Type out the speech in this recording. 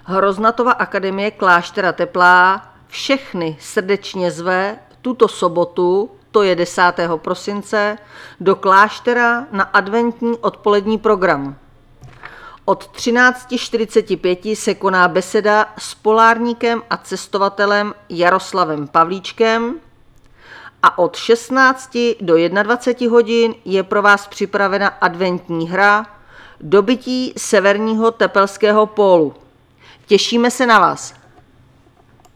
Hroznatova akademie Kláštera Teplá všechny srdečně zve tuto sobotu, to je 10. prosince, do kláštera na adventní odpolední program. Od 13:45 se koná beseda s polárníkem a cestovatelem Jaroslavem Pavlíčkem a od 16 do 21 hodin je pro vás připravena adventní hra Dobytí severního tepelského pólu. Těšíme se na vás.